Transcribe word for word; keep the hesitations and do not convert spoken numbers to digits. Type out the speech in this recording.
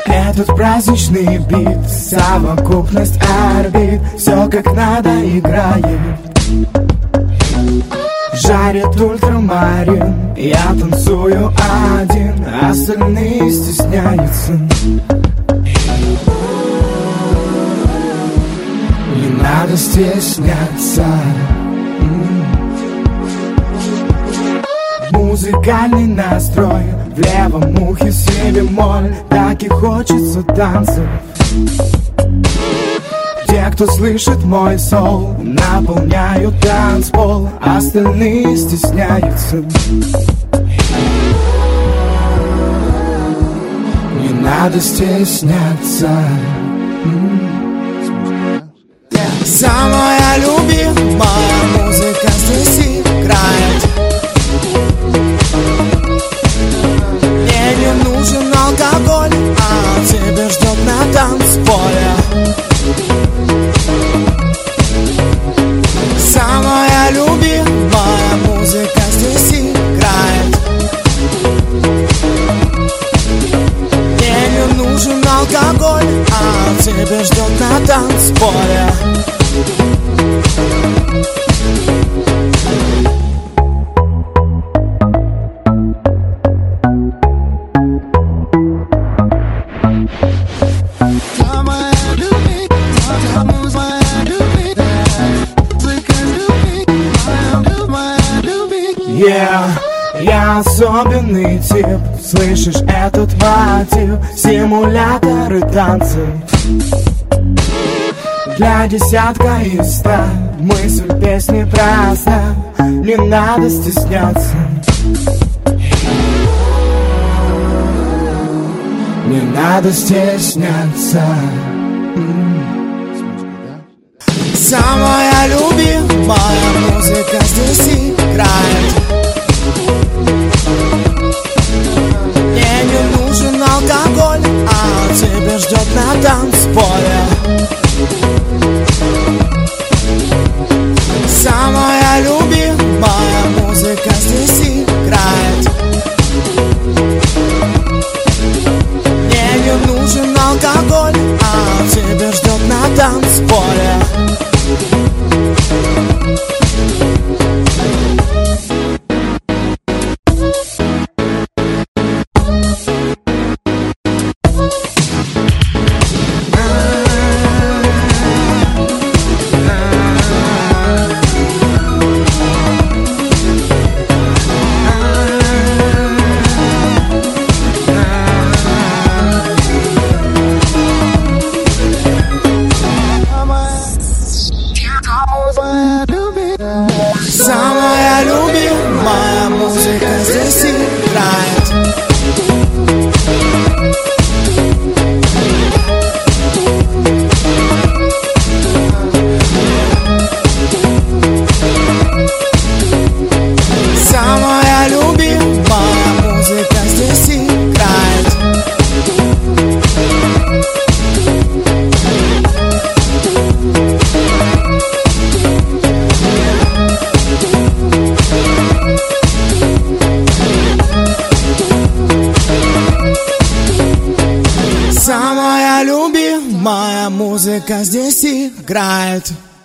Этот праздничный бит, совокупность орбит, все как надо играет. Жарит ультрамарин, я танцую один, остальные стесняются. Не надо стесняться. Музыкальный настрой, в левом ухе си бемоль, так и хочется танцев. Те, кто слышит мой сол, наполняют танцпол, остальные стесняются. Не надо стесняться. Самая любимая музыка здесь играет. Мне не нужен алкоголь, а тебя ждет на танцполе. Самая любимая музыка здесь играет. Мне не нужен алкоголь, а тебя ждет на танцполе. Yeah, я особенный тип, слышишь этот мотив? Симуляторы танцев для десятка из ста. Мысль песни проста, не надо стесняться. Не надо стесняться. Самая любимая музыка здесь играет. Мне не нужен алкоголь, а тебя ждет на танцполе. Самая любимая музыка здесь играет. Мне не нужен алкоголь, а тебя ждет на танцполе. Самая любимая музыка здесь играет. Самая любимая музыка здесь играет. Самая любимая музыка здесь играет.